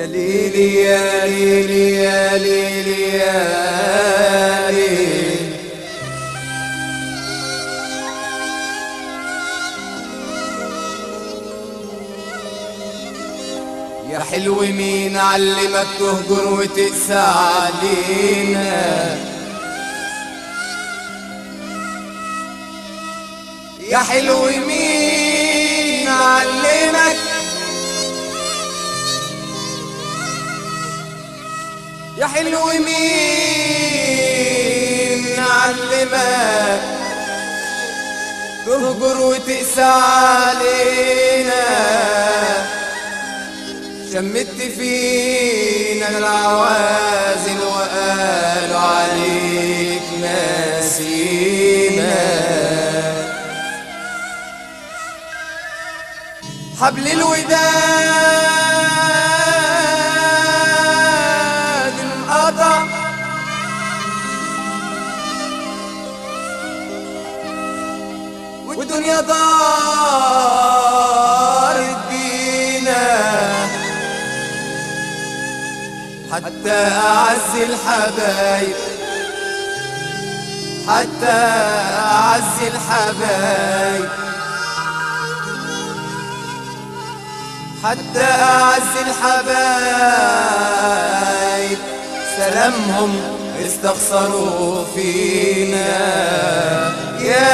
ليلي يا ليلي يا ليلي يا ليلي، يا حلو مين علمك تهجر وتقسى علينا؟ يا حلو مين علمك، يا حلو مين علمك تهجر وتقسى علينا؟ شمت فينا العوازل وقالوا عليك ناسينا. حبل الوداد انقطع، والدنيا دارت بينا، حتى أعز الحبايب، حتى أعز الحبايب، حتى أعز الحبايب سلامهم استخسروا فينا. يا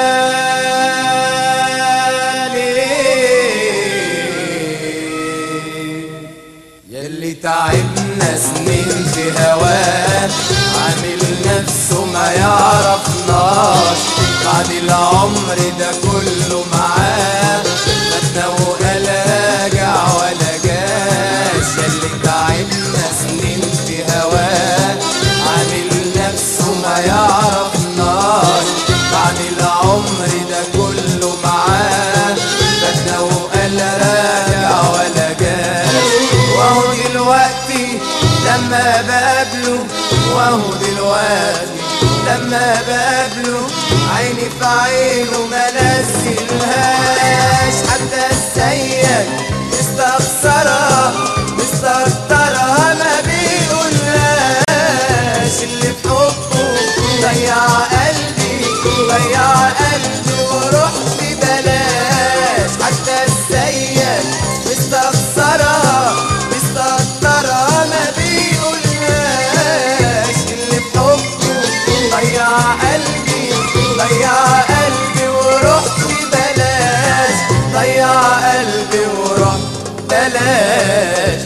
يلي تعبنا سنين في هواه، عامل نفسه ما يعرفناش، بعد العمر ده كله معاه ماتنا وقال راجع ولا جاش. يلي تعبنا سنين في هواه، عامل نفسه ما يعرفناش، بعد العمر ده كله معاه ماتنا وقال راجع ولا جاش. وهو دلوقتي لما بقابله، وهو دلوقتي لما بقابله عيني في عينه ما نزلهاش، حتى السيد مستخسرها مستكترها ما بيقولهاش. اللي في حبه ضيع قلبي ضيع قلبي ورحت بلاش، حتى السيد مستخسرها مستكترها ما بيقولهاش. اللي في حبه ضيع قلبي ضيع قلبي ورحت بلاش، ضيع قلبي ورحت بلاش.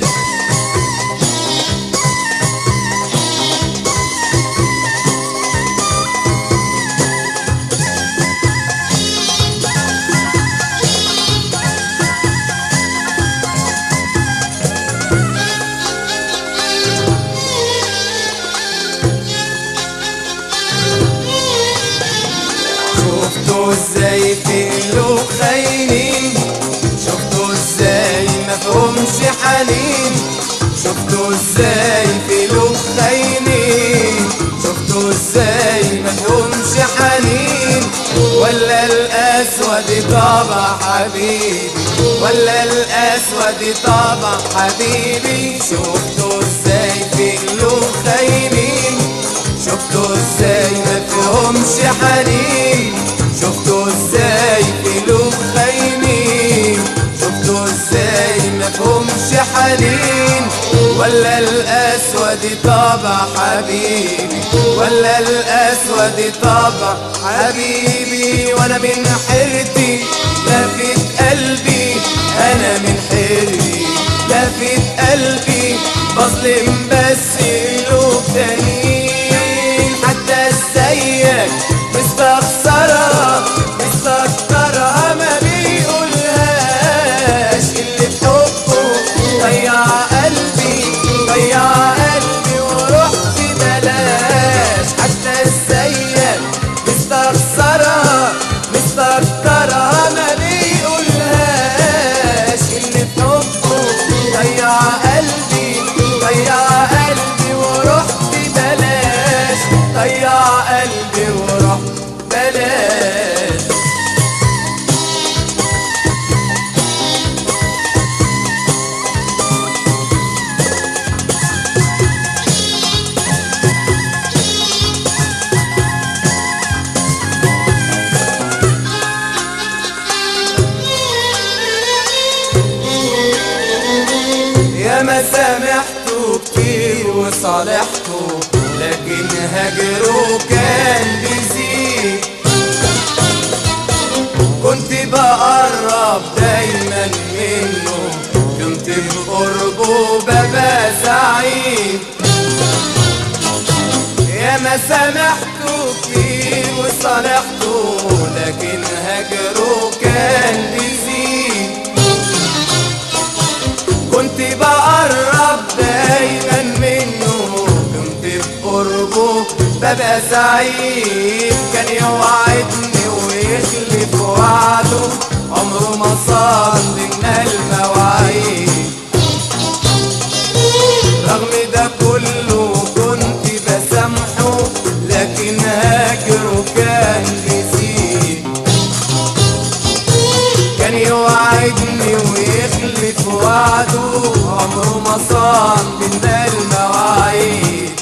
شفتوا ازاي في قلوب خاينين، شفتوا ازاي مفهومش حنين، شفتوا ازاي في قلوب خاينين، شفتوا ازاي مفهومش حنين. ولا الاسود طبع حبيبي، ولا الاسود طبع حبيبي، شفتوا ازاي في قلوب خاينين، شفتوا ازاي مفهومش حنين، شفتوا ازاي في قلوب خاينين، شفتوا ازاي مفهومش حنين. ولا الاسود طبع حبيبي، ولا الاسود طبع حبيبي. وانا من حيرتي لفت قلبي، انا من حيرتي لفت قلبي، بظلم بس قلوب تانيين. حتى ازيك مستخسرها مستكترها ما بيقولهاش. اللي في حبه ضيع قلبي ضيع قلبي ورحت بلاش، حتى ازيك مستخسرها مستكترها ما بيقولهاش. اللي في حبه ضيع قلبي ضيع ياما سامحته كتير وصالحته، لكن هجره كان بيزيد. كنت بقرب دايما منه، كنت بقربه ببقى سعيد. ياما سامحته كتير وصالحته، لكن هجره كان بيزيد. كنت بقرب دايما منه، كنت بقربه ببقى سعيد. كان يوعدني ويخلف وعده، عمره ما صان بينا المواعيد. رغم ده كله كنت بسامحه، لكن هاجره كان بيزيد. كان يوعدني ويخلف وعده، عمره ما صان بينا المواعيد.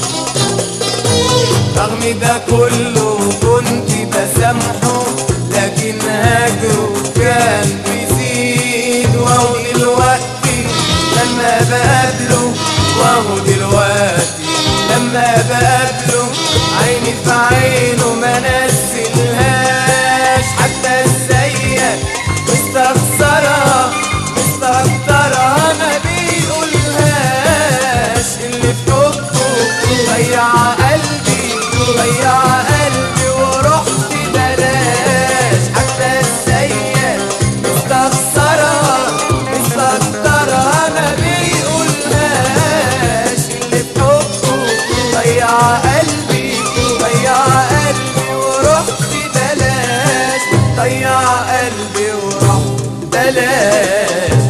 رغم ده كله كنت بسامحه، لكن هاجره كان بيزيد. وهو دلوقتي لما بقابله، وهو دلوقتي لما بقابله، عيني في عينه ما نزلهاش. حتى ازيك مستخسرها مستكترها ما بيقولهاش. اللي في حبه ضيع قلبي ضيع قلبي ورحت بلاش. حتى ازيك مستخسرها مستكترها ما بيقولهاش. اللي في حبه ضيع قلبي ضيع قلبي ورحت بلاش. ضيع قلبي ورحت بلاش.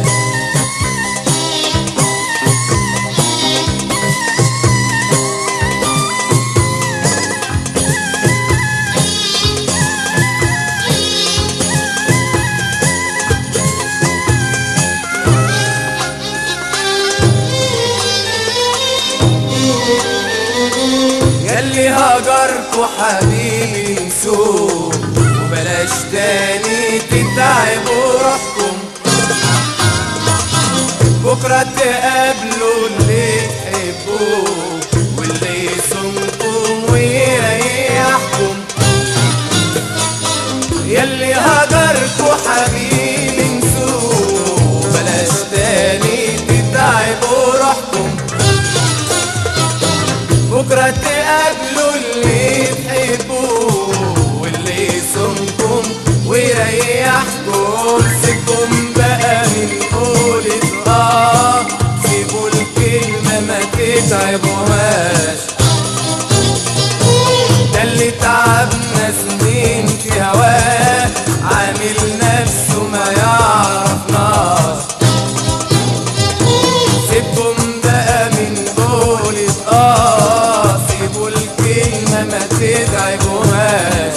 ياللي هجركوا حبيبي انسوه، وبلاش تاني تتعبوا روحكم. بكرة تقابلوا اللي تحبوه، واللي يصونكم ويريحكم. ياللي هجركوا حبيبي انسوه، وبلاش تاني تتعبوا روحكم. بكرة تقابلوا اللي تحبوه، واللي يصونكم ويريحكم. سيبكم بقى من قولة سيبوا الكلمة ما تتعبوهاش. ده اللي تعبنا سنين في هواه، عامل نفسه ما يعرفناش. سيبكم بقى من قولة سيبوا الكلمة ما تتعبوهاش.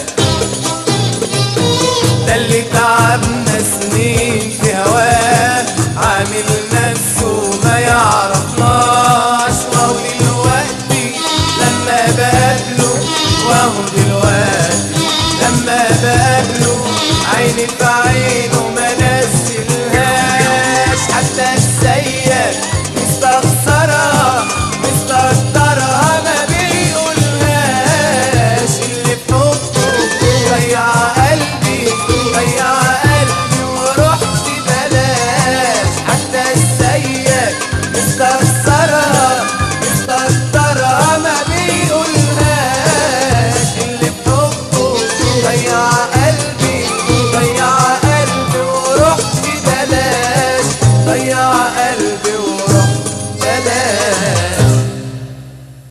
ده اللي تعبنا سنين في هواه، عامل نفسه ما يعرفناش. وهو دلوقتي لما بقابله، وهو دلوقتي لما بقابله، عيني في عيني